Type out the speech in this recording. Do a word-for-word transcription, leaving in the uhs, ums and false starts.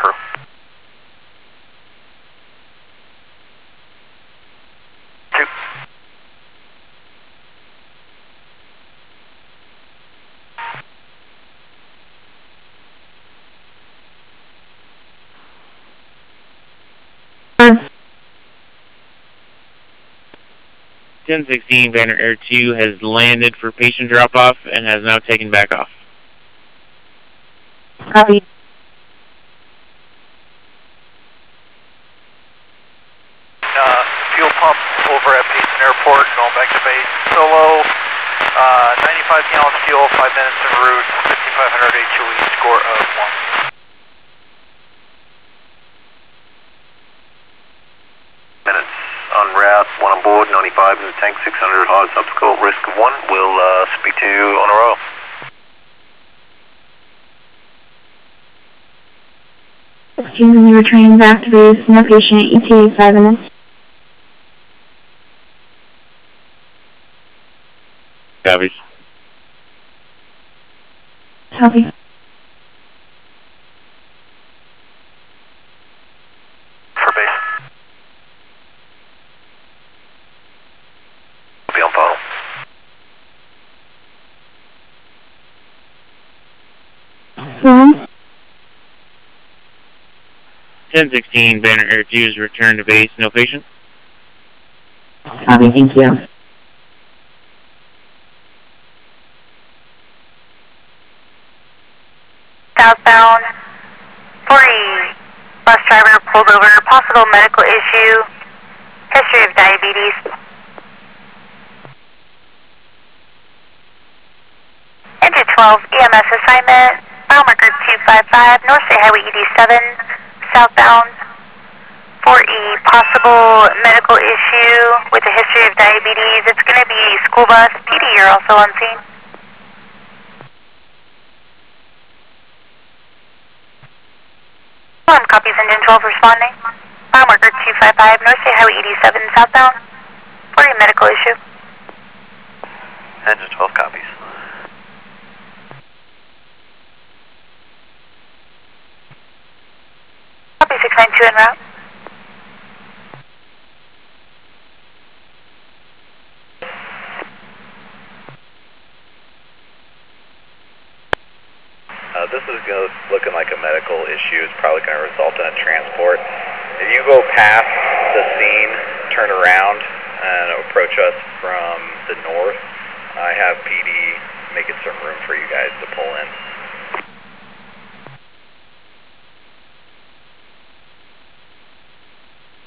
crew. Two. ten sixteen Banner Air two has landed for patient drop-off and has now taken back off. Copy. Uh, fuel pump over at Payson Airport, going back to base. Solo, uh, ninety-five gallons fuel, five minutes en route, fifty-five hundred H O E, score of one. Minutes en route, one on board, ninety-five in the tank, six hundred hard subsequent, risk of one. We'll uh, speak to you on a roll. sixteen, we returning back to base, no patient, E T A five minutes. Copies. Copy. For base. Be on file. Phone. ten sixteen Banner Air two is returned to base, no patient. Copy, thank you. Southbound, forty, bus driver pulled over, possible medical issue, history of diabetes. Engine twelve, E M S assignment, mile marker two five five, North State Highway E D seven, southbound, four E, possible medical issue with a history of diabetes. It's going to be school bus, P D, you're also on scene. One copies, engine twelve responding. Mile marker two five five, North State Highway E D seven, southbound. forty, medical issue. Engine twelve copies. Copy six nine two en route. Uh, this is go looking like a medical issue. It's probably going to result in a transport. If you go past the scene, turn around, and approach us from the north, I have P D making some room for you guys to pull in.